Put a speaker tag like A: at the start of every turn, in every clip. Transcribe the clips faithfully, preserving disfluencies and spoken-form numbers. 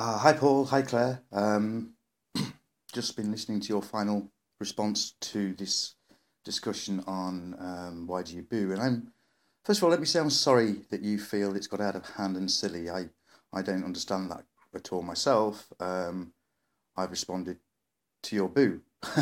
A: Uh, hi, Paul. Hi, Claire. Um, just been listening to your final response to this discussion on um, Why Do You Boo? And I'm, first of all, let me say I'm sorry that you feel it's got out of hand and silly. I, I don't understand that at all myself. Um, I've responded to your boo,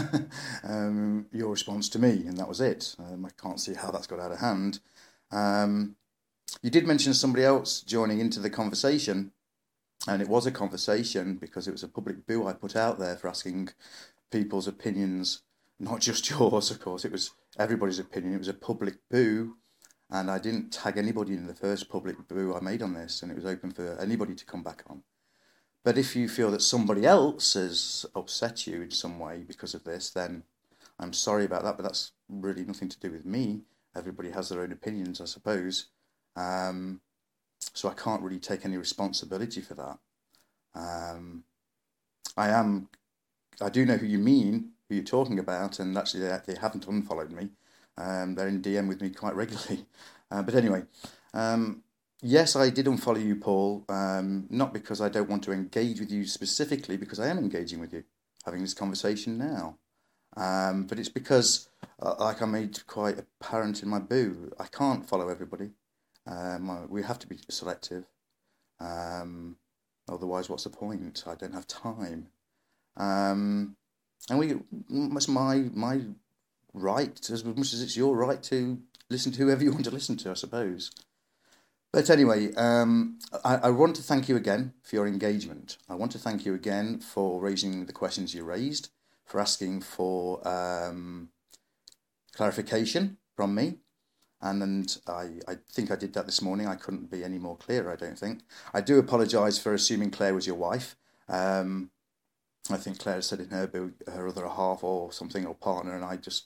A: um, your response to me, and that was it. Um, I can't see how that's got out of hand. Um, you did mention somebody else joining into the conversation. And it was a conversation because it was a public boo I put out there for asking people's opinions, not just yours, of course. It was everybody's opinion. It was a public boo, and I didn't tag anybody in the first public boo I made on this, and it was open for anybody to come back on. But if you feel that somebody else has upset you in some way because of this, then I'm sorry about that, but that's really nothing to do with me. Everybody has their own opinions, I suppose. Um, so I can't really take any responsibility for that. Um, I am, I do know who you mean, who you're talking about, and actually they, they haven't unfollowed me. Um, they're in D M with me quite regularly. Uh, but anyway, um, yes, I did unfollow you, Paul, um, not because I don't want to engage with you specifically, because I am engaging with you, having this conversation now. Um, but it's because, uh, like I made quite apparent in my boo, I can't follow everybody. Um, we have to be selective. Um, otherwise, what's the point? I don't have time. Um, and we, it's my my right, as much as it's your right to listen to whoever you want to listen to, I suppose. But anyway, um, I, I want to thank you again for your engagement. I want to thank you again for raising the questions you raised, for asking for um, clarification from me. And, and I, I think I did that this morning. I couldn't be any more clear, I don't think. I do apologise for assuming Claire was your wife. Um, I think Claire said in her her other half or something, or partner, and I just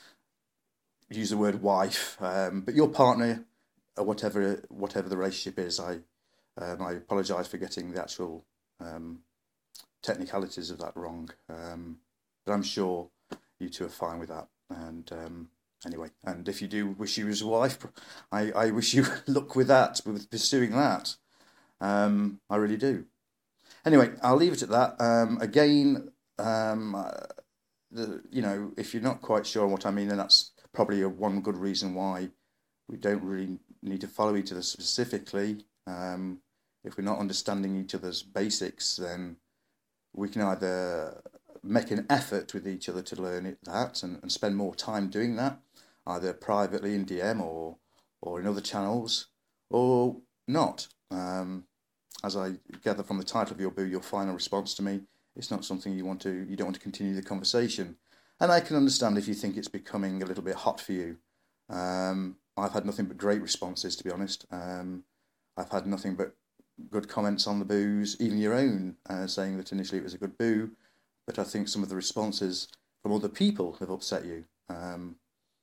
A: use the word wife. Um, but your partner, or whatever whatever the relationship is, I um, I apologise for getting the actual um, technicalities of that wrong. Um, but I'm sure you two are fine with that. And um, anyway, and if you do wish you was a wife, I, I wish you luck with that, with pursuing that. Um, I really do. Anyway, I'll leave it at that. Um, again, um, uh, the, you know, if you're not quite sure what I mean, then that's probably a one good reason why we don't really need to follow each other specifically. Um, if we're not understanding each other's basics, then we can either make an effort with each other to learn it, that and, and spend more time doing that, either privately in D M or or in other channels, or not. Um, as I gather from the title of your boo, your final response to me, it's not something you want to, you don't want to continue the conversation. And I can understand if you think it's becoming a little bit hot for you. Um, I've had nothing but great responses, to be honest. Um, I've had nothing but good comments on the boos, even your own, uh, saying that initially it was a good boo, but I think some of the responses from other people have upset you. Um,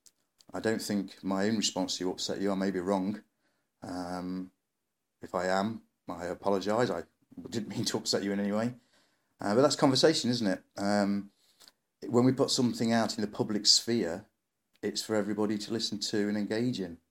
A: I don't think my own response to you upset you. I may be wrong. Um, if I am, I apologise. I didn't mean to upset you in any way. Uh, but that's conversation, isn't it? Um, when we put something out in the public sphere, it's for everybody to listen to and engage in.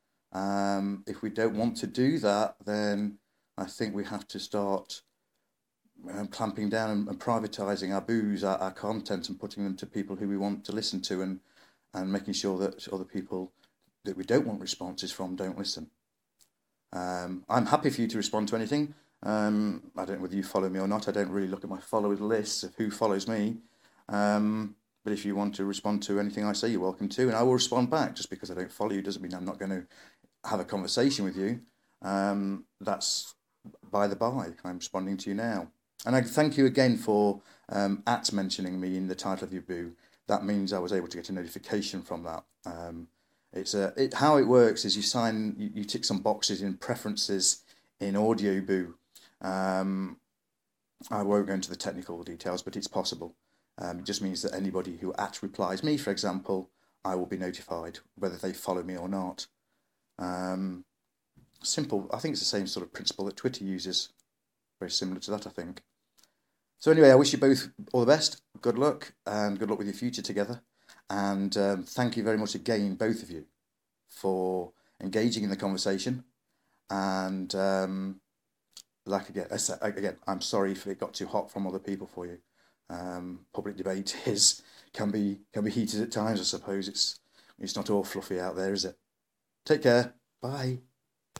A: Um, if we don't want to do that, then I think we have to start um, clamping down and, and privatising our boos, our, our content, and putting them to people who we want to listen to, and and making sure that other people that we don't want responses from don't listen. Um, I'm happy for you to respond to anything. Um, I don't know whether you follow me or not. I don't really look at my followers list of who follows me. Um, but if you want to respond to anything I say, you're welcome to, and I will respond back. Just because I don't follow you doesn't mean I'm not going to have a conversation with you. Um, that's by the by. I'm responding to you now. And I thank you again for um, at mentioning me in the title of your boo. That means I was able to get a notification from that. Um, it's a, it, how it works is you sign, you, you tick some boxes in preferences in Audio Boo. Um, I won't go into the technical details, but it's possible. Um, it just means that anybody who at replies me, for example, I will be notified whether they follow me or not. Um, simple. I think it's the same sort of principle that Twitter uses. Very similar to that, I think. So anyway, I wish you both all the best. Good luck, and good luck with your future together. And um, thank you very much again, both of you, for engaging in the conversation. And um, like again, again, I'm sorry if it got too hot from other people for you. Um, public debate is can be can be heated at times. I suppose it's it's not all fluffy out there, is it? Take care. Bye.